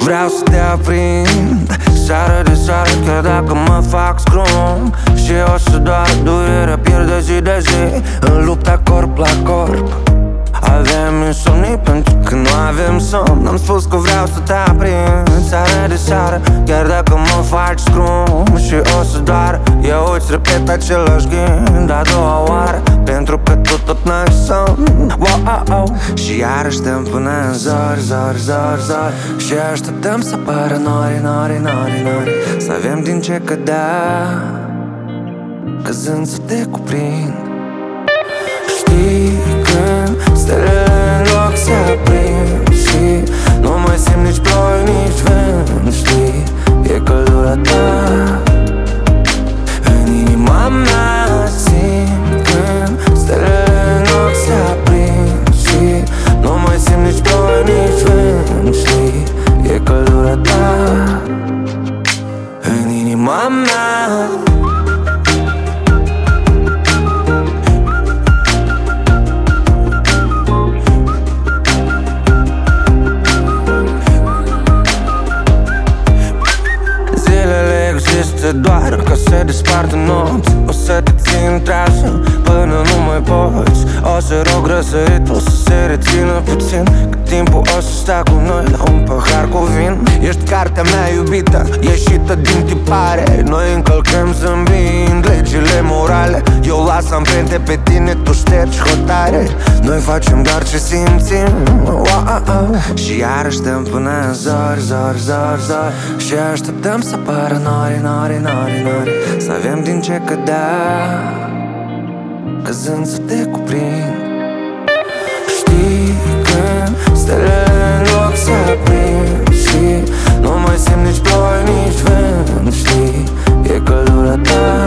Vreau să te aprind seară de seară, chiar dacă mă fac scrum. Și o să doar durerea pierde zi de zi în lupta corp la corp. Avem insomnii pentru că nu avem somn. Am spus că vreau să te aprind seară de seară, chiar dacă mă faci scrum. Și o să doar eu îți repet același gând a doua oară, pentru că tu tot n-ai somn. Wow. Și iarăși stăm până în zor, zor, zor, zor. Și așteptăm să apară nori, nori, nori, nori. Să avem din ce cădea, căzând să te cuprind. Știi când stelele în loc se aprind și nu mai simt nici ploi, nici vânt. Știi, e căldura ta în inima mea. Simt când stelele în loc se aprind și nu mai simt nici ploi, nici vânt. Știi, e căldura ta în inima mea. Doar că se despart în nopți. O să te țin trasă până nu mai poți. O să rog răsăritul să se rețină puțin, că timpul o să stea cu noi la un pahar cu vin. Ești cartea mea iubită, ieșită din tipare. Noi încălcăm zâmbind legile morale. Eu las amprente pe tine, tu ștergi hotare. Noi facem doar ce simțim. Și iarăși stăm până în zor, zor, zor, zor. Și așteptăm să apară nori, nori, nori, nori. Să avem din ce cădea, căzând să te cuprind. Știi când stelele în loc se aprind și nu mai simt nici ploi, nici vânt. Știi, e căldura ta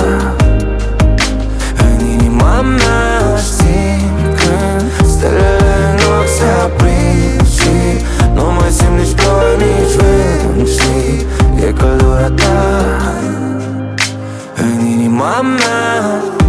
în inima mea. Simt când stelele în loc se aprind și nu mai simt nici ploi, nici vânt. Știi, e căldura ta în inima mea.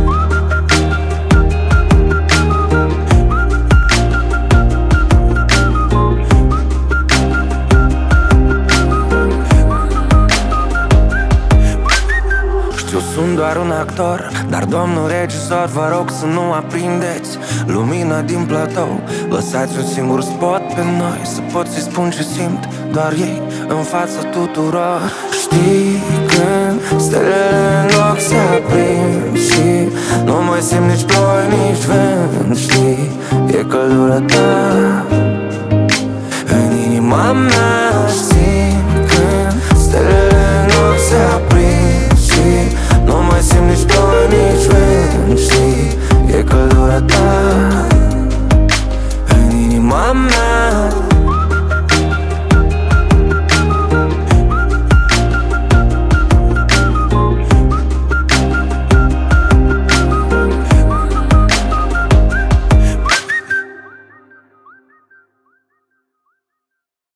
Sunt doar un actor, dar domnul regizor, vă rog să nu aprindeți lumina din platou. Lăsați un singur spot pe noi, să pot să-i spun ce simt doar ei în fața tuturor. Știi când stelele în loc se aprind și nu mai simt nici ploi, nici vânt. Știi, e căldura ta